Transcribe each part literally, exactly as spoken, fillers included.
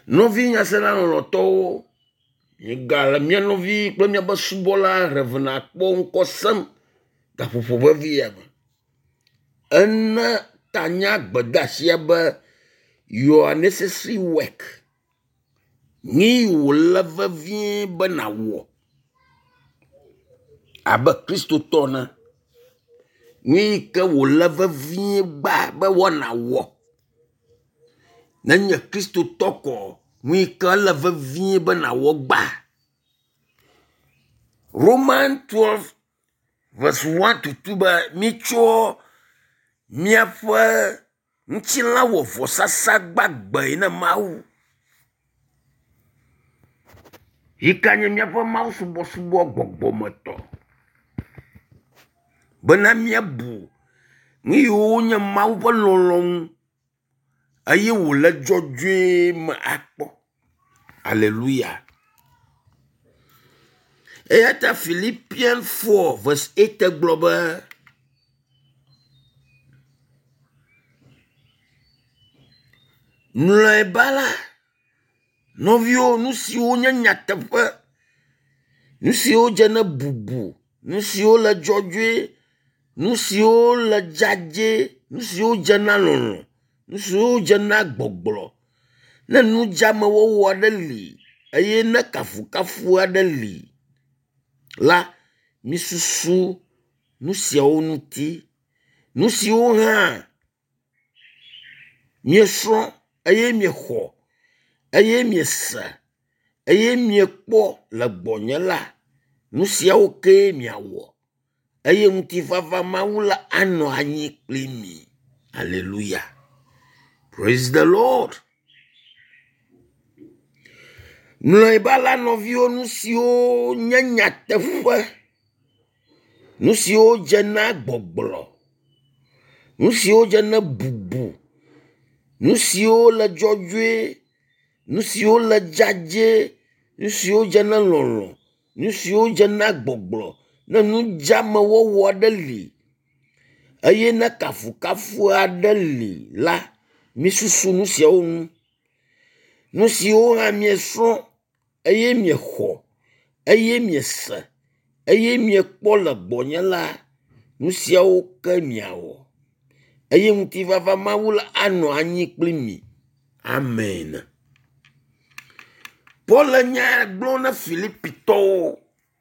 Novi nyasela lɔlɔtɔwo gale mia novi kple miabe subɔla revena kpɔ ŋkɔ sem gaƒoƒo vevi ya me. Ene tanya gbedasia be your unnecessary work ni wòle vevie be nawɔ abe kristotɔ ne ni ke wòle vevie gba be wɔnawɔ nenye kristotɔ kɔ ni ke le vevie be nawɔ gba. Romans twelve verse one to two be mitsɔ miaƒe ŋutilã wɔ vɔsasa gbagbe ne Mawu. Yika nye miaƒe Mawu subɔsubɔ gbɔgbɔmetɔ. Bena miabu nu yiwo nye Mawu ƒe lɔlɔ̃nu eye wòle dzɔdzɔe me akpɔ. Alléluia. Eya ta Philippians four verse eight gblɔ be mlɔeba la, nɔviwo, nu siwo nye nyateƒe, nu siwo dze ne bubu, nu siwo le dzɔdzɔe, nu siwo le dzadze, nu siwo dze na lɔlɔ̃, nu siwo dze na gbɔgblɔ, ne nu dzeamewɔwɔ aɖe li eye ne kafukafu aɖe li la, misusu nu siawo ŋuti, nu siwo hã miesrɔ̃ eye miexɔ eye miese eye miekpɔ le gbɔnye la, nu siawo ke miawɔ eye ŋutifafa Mawu la anɔ anyi kpli mi. Hallelujah. Praise the Lord. Mlɔeba la nɔviwo, nu siwo nye nyateƒe, nu siwo dze na gbɔgblɔ, nu siwo dze na bubu, nu siwo le dzɔdzɔe, nu siwo le dzadze, nu siwo dze na lɔlɔ̃, nu siwo dze na gbɔgblɔ, ne nu dzeamewɔwɔ aɖe li eye ne kafukafu aɖe li la, misusu nu siawo ŋu. Nu siwo hã miesrɔ̃ eye miexɔ eye miese eye miekpɔ le gbɔnye la, nu siawo ke miawɔ eye ŋutifafa Mawu la anɔ anyi kpli mi. Amen. Paul nya gblɔ na Filipitɔwo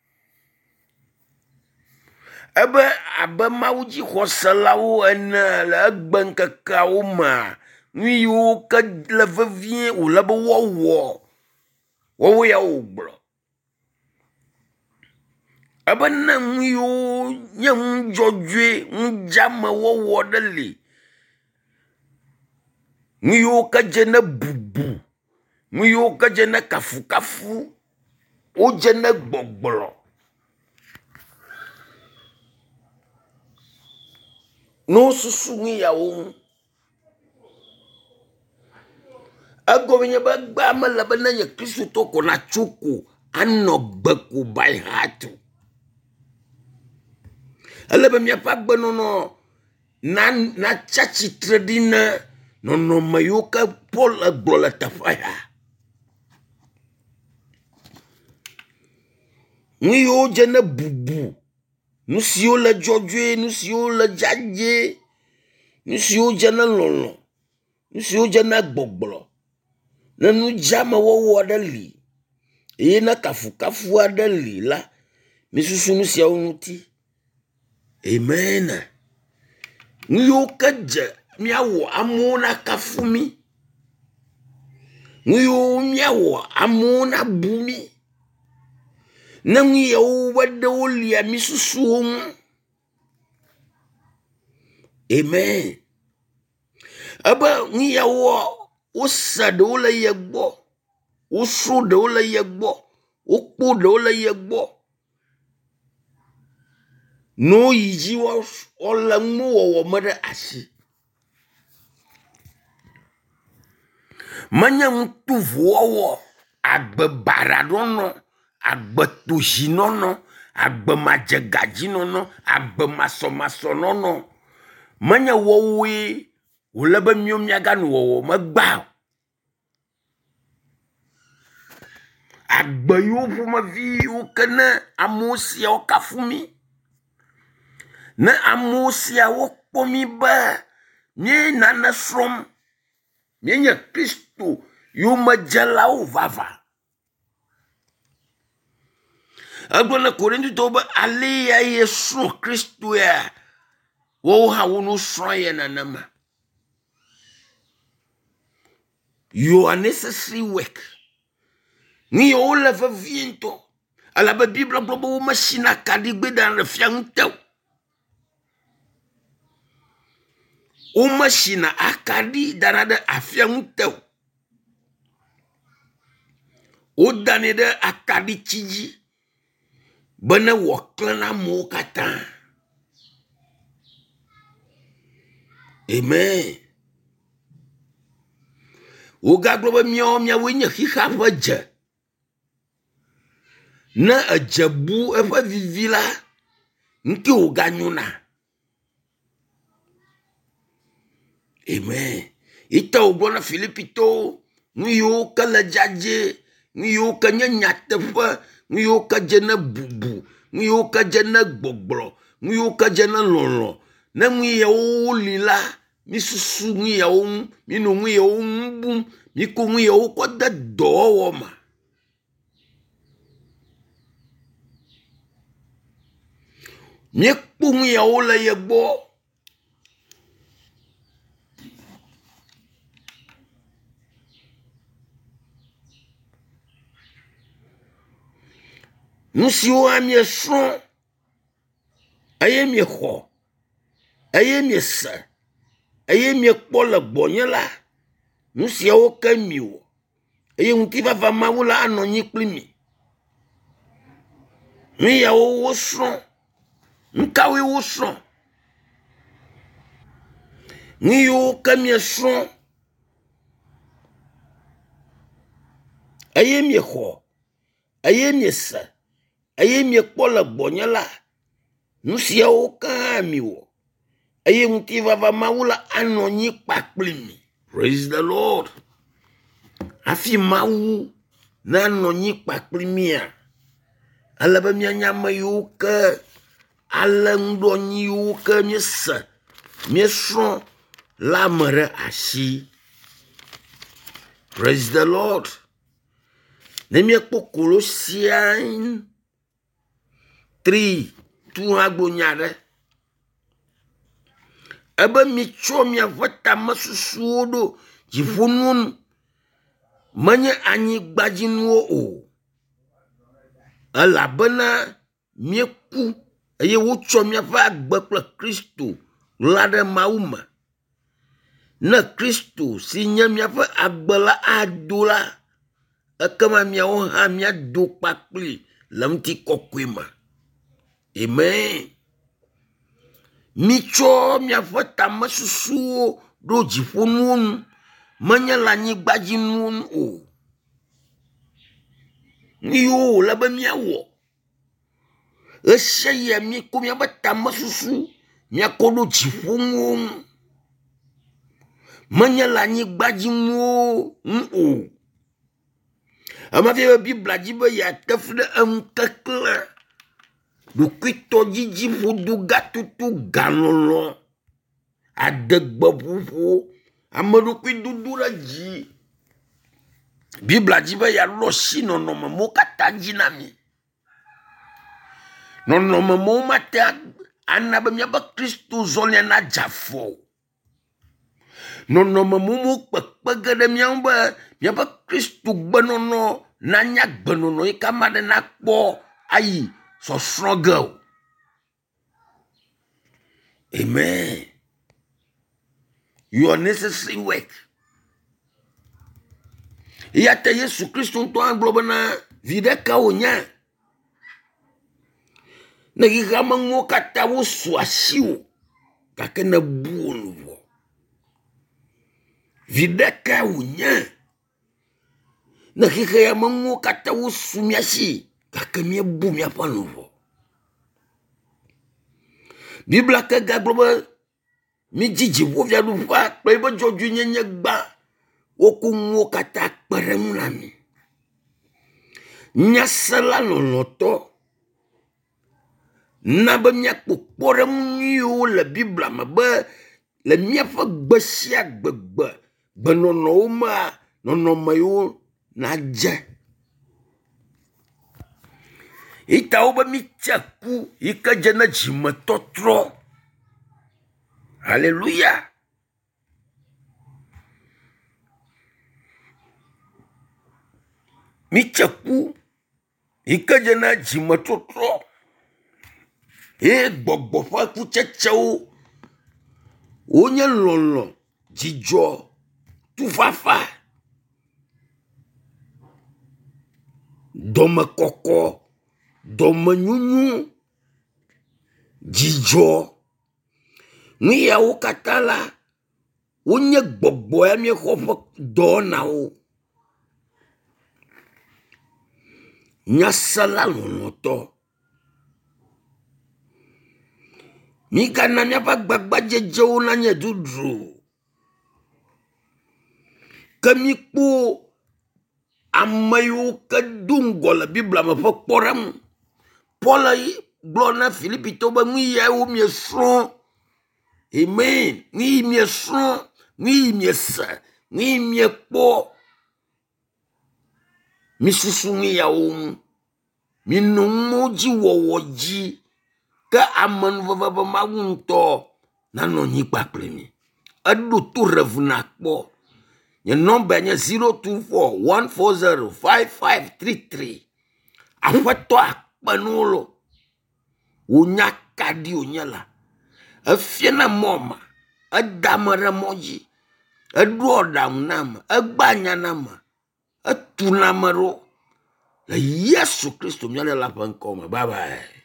ebe abe Mawu dzi xɔselawo ene le egbe ŋkekeawo me, nu yiwo ke le vevie wòle be woawɔ, wɔwo ya wògblɔ. Ebe ne nu yiwo nye ŋu dzɔdzɔe, ŋu dzeamewɔwɔ ɖe li, nu yiwo ke dze ne bubu, nu yiwo ke dze ne kafukafu, wodze ne gbɔgblɔ, no susu nu yawo ŋu. Egɔme nye be gba mele be nenye kristotɔ ko natso ko anɔ gbe ko by heart. Ele be miaƒe agbenɔnɔ na na tsatsitre ɖi ne nɔnɔme yiwo ke Paul egblɔ le teƒe ya. Nu yiwo dze ne bubu, nu siwo le dzɔdzɔe, nu siwo le dzadze, nu siwo dze ne lɔlɔ̃, nu siwo dze ne gbɔgblɔ, ne nu dzeamewɔwɔ aɖe li eye ne kafukafu aɖe li la, misusu nu siawo ŋuti. Amen. Nu yiwo ke dze miawɔ amewo na kafu mi, nu yiwo miawɔ amewo na bu mi, ne nu yawo be ɖewo lia misusuwo ŋu. Amen. Ebe nu yawo wose ɖewo le ye gbɔ, wosro ɖewo le ye gbɔ, wokpo ɖewo le ye gbɔ, no yi dzi wole nuwɔwɔ me ɖe asi. Menye ŋutuvuwɔwɔ, agbebaɖanɔnɔ, agbetozinɔnɔ, agbemajegadzinɔnɔ, agbemasɔmasɔnɔnɔ, menye wɔwoe wòle be mio miaganɔ wɔwɔ megba. agbeyo ƒomevi wo ke ne amewo siawo kafu mi, ne amewo siawo kpɔ mi be mie nane srɔ̃m, mie nye Kristo yomedzelawo vava. Egblɔ ne Korintitɔwo be ale ya ye srɔ̃ Kristo ya, wowo hã wo no srɔ̃ ye nenema. You are necessary work. Ni o le vevie ŋutɔ. Alabe Bibla gblɔ be wo mesina kaɖi gbe da ɖe fia ŋutɔ. Wo mesina akaɖi dana ɖe afia ŋutɔ. Wo danɛ ɖe akaɖi tsi dzi be ne wòaklẽ na amewo katã. Amen. Wo gagblɔ be miawo miawoe nye xixa ƒe dze. Ne edze bu eƒe vivi la, ŋke wo ganyona. Amen. Ita wo gblɔ na Filipitɔwo, nu yiwo ke le dzadze, nu yiwo ke nye nyateƒe, nu yiwo ke dze ne bubu, nu yiwo ke dze ne gbɔgblɔ, nu yiwo ke dze ne lɔlɔ. Ne nu yawo li la, mi susu nu yawo ŋu, mi no nu yawo ŋu bum, mi ko nu yawo kɔ de dɔwɔwɔ me. Mi kpo nu yawo le ye gbɔ. Nu siwo amie srɔ̃, eye mie xɔ, eye mie se, eye mie kpɔ le gbɔnye la, nu siawo ke mi wɔ, eye ŋutifafa Mawu la anɔ nyi kpli mi. Nu yawo wo srɔ̃, nu kawoe wo srɔ̃, nu yiwo ke mie srɔ̃, eye mie xɔ, eye mie se, eye mie kpɔ le gbɔnye la, nu siawo ke hã mi wɔ, eye ŋutifafa Mawu la anɔ nyi kpakpli mi. Praise the Lord. Afi Mawu na anɔ nyi kpakpli mia, alebe mianya ame yiwo ke ale ŋdɔ nyi yiwo ke mie se, mie srɔ̃ la me ɖe asi. Praise the Lord. Ne mie kpɔ Colossians three two agbo nya ɖe. Ebe mi tsɔ miaƒe tame susuwo ɖo dziƒonuwo nu, menye anyigbadzinuwo o. Elabena mieku, eye wotsɔ miaƒe agbe kple Kristo la ɖe Mawu me. Ne Kristo si nye miaƒe agbe la ado la, ekema miawo hã miado kpakpli le ŋutikɔkɔe me. Amen. Mitsɔ miaƒe tame susuwo ɖo dziƒonuwo nu, menye le anyigbadzinuwo nu o. Nu yiwo wòle be miawɔ, esia yia mieko miaƒe tame susu miakɔ ɖo dziƒonuwo nu, menye le anyigbadzinuwo nu o. Amafia be Bibla dzi be yeate fu ɖe eŋu keklẽ, ɖokuitɔ dzidzi ƒodo gatutu galɔlɔ, adegbe ƒoƒo, ame ɖokui dudu ɖe dzi. Bibla dzi be yaɖo asi nɔnɔme mo katã dzi na mi. Nɔnɔme mo mate ana be miabe Kristo zɔlia na dzafɔ. Nɔnɔme mo mo kpekpe ge ɖe miawo be miabe Kristo gbenɔnɔ nanya gbenɔnɔ yi kama ɖe nakpɔ ayi sɔsrɔ̃ ge o. Amen. Your necessary work. Yate Yesu Kristo ŋutɔ agblɔ bena vi ɖeka wònya. Ne ɣeameŋuwo katã wo su asiwò, gake ne bu wo luʋɔ. Vi ɖeka wònya. Ne ɣeameŋuwo katã wo su mia si, gake miebu miaƒe luʋɔ. Bibla ke gagblɔ be midzi dziƒofiaɖuƒea kple yibe dzɔdzɔenyenye gbã, woko ŋuwo katã kpe ɖe ŋu na mi. Nyasala loloto. Na be mia kpokpore mu le Bible ma be le mia fa gbesia gbegbe benono ma nono mayo na je. Ita oba mi tchaku ika jana jima totro. Hallelujah. Mi tchaku ika jana jima totro. E gbogbo fa ku checheo. Onye lolo jijo tu fafa. Dome koko, dome nyunyu, jijo. Ni ya ukatala. Onye gbogbo ya mi khofa dona o. Nyasala lonoto. Mika na miapa gbagba jejo na nye dudru. Kamiku amayu kadungo la Biblia ma fa poram. Paula yi blona Philippi toba mwi ya u miesron. Amen. Ni miesron, ni miesa, ni miekpo. Misusu ni ya um. Minumuji wowoji. Ka aman vava magunto nano ni paplemi. Adu tu revna po. Your number nya zero two four one four zero five five three three. Afato akpanulo. Unya kadi unyala. Afiena moma. Adamara moji. Adrodam nama. Agbanya nama. Atunamaro. La Yesu Kristo mnyale la pankoma. Bye bye.